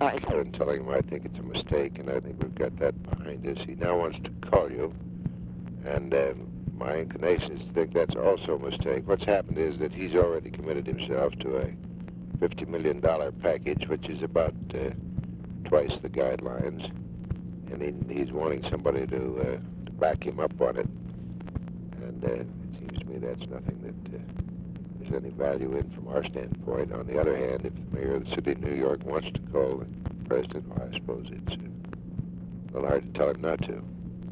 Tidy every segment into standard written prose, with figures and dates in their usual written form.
advice. I've been telling him I think it's a mistake, and I think we've got that behind us. He now wants to call you, and my inclination is to think that's also a mistake. What's happened is that he's already committed himself to a $50 million package, which is about twice the guidelines, and he's wanting somebody to back him up on it. And it seems to me that's nothing that there's any value in from our standpoint. On the other hand, if the mayor of the city of New York wants to call the president, well, I suppose it's a little hard to tell him not to.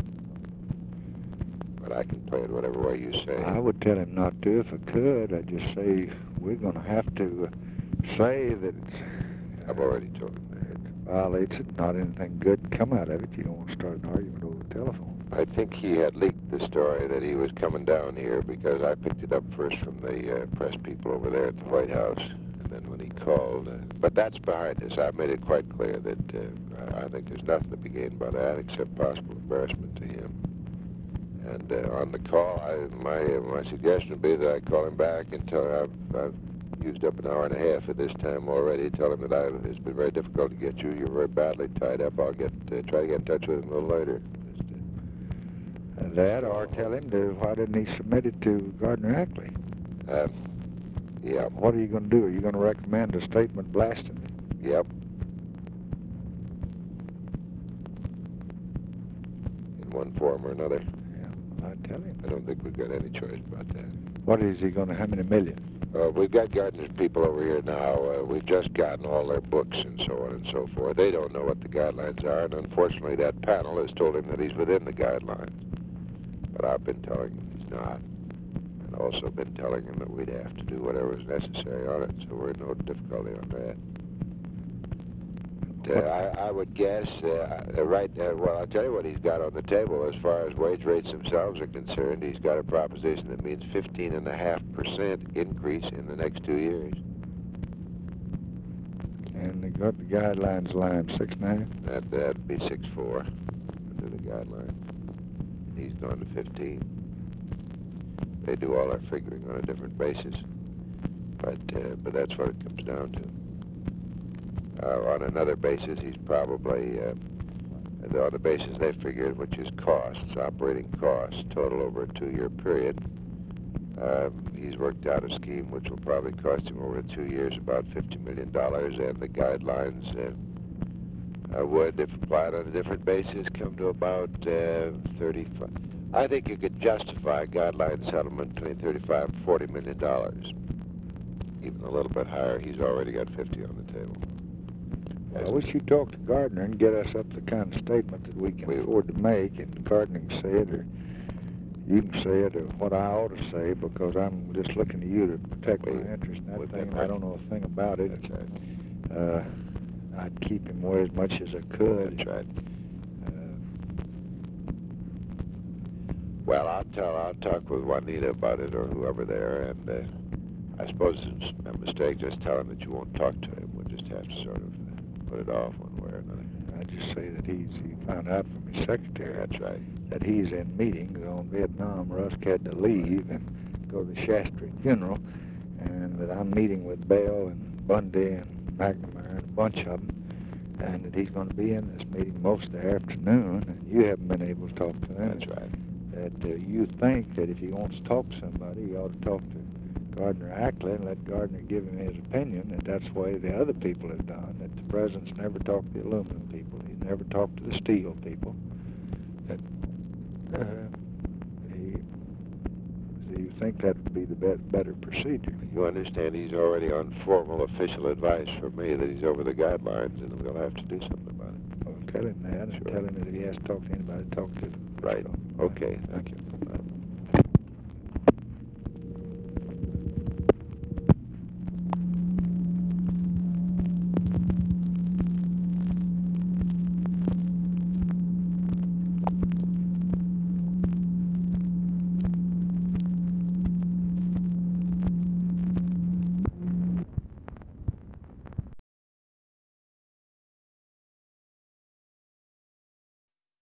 But I can play it whatever way you say. I would tell him not to if I could. I'd just say we're going to have to say that it's... I've already told him that. Violates it, not anything good come out of it. You don't want to start an argument over the telephone. I think he had leaked the story that he was coming down here because I picked it up first from the press people over there at the White House. And then when he called, but that's behind us. I've made it quite clear that I think there's nothing to be gained by that except possible embarrassment to him. And on the call, my suggestion would be that I call him back and tell him I've used up an hour and a half at this time already. Tell him that it's been very difficult to get you. You're very badly tied up. I'll try to get in touch with him a little later. That, or tell him why didn't he submit it to Gardner Ackley? Yeah. What are you going to do? Are you going to recommend a statement blasting it? Yep. In one form or another. Yeah, I'd tell him. I don't think we've got any choice about that. What is he going to, how many million? We've got Gardner's people over here now. We've just gotten all their books and so on and so forth. They don't know what the guidelines are, and unfortunately that panel has told him that he's within the guidelines. But I've been telling him he's not, and also been telling him that we'd have to do whatever is necessary on it, so we're in no difficulty on that. But, I would guess, well, I'll tell you what he's got on the table as far as wage rates themselves are concerned. He's got a proposition that means 15.5% increase in the next 2 years. And they got the guidelines line 6.5? That'd be 6.4 under the guidelines. He's gone to 15. They do all our figuring on a different basis, but that's what it comes down to. On another basis, he's probably, on the basis they figured, which is costs, operating costs, total over a 2-year period, he's worked out a scheme which will probably cost him over 2 years about $50 million, and the guidelines would, if applied on a different basis, come to about 35. I think you could justify a guideline settlement between $35 and $40 million. Even a little bit higher, he's already got 50 on the table. I wish you'd talk to Gardner and get us up the kind of statement that we can afford to make, and Gardner can say it, or you can say it, or what I ought to say, because I'm just looking to you to protect my interest in that thing. I don't know a thing about it. That's right. I'd keep him away as much as I could. That's right. Well, I'll talk with Juanita about it, or whoever there, and I suppose it's a mistake. Just tell him that you won't talk to him. We'll just have to sort of put it off one way or another. I just say that he found out from his secretary. That's right. That he's in meetings on Vietnam. Rusk had to leave and go to the Shastry funeral, and that I'm meeting with Bell and Bundy and McNamara and a bunch of them, and that he's going to be in this meeting most of the afternoon, and you haven't been able to talk to them. That's right. That you think that if he wants to talk to somebody, he ought to talk to Gardner Ackley and let Gardner give him his opinion, that that's the way the other people have done, that the president's never talked to the aluminum people, he's never talked to the steel people, that you think that would be the better procedure. You understand he's already on formal official advice from me that he's over the guidelines, and we'll have to do something about it. Well, tell him that, and tell him that if he has to talk to anybody, talk to them. Right. Okay. Thank you.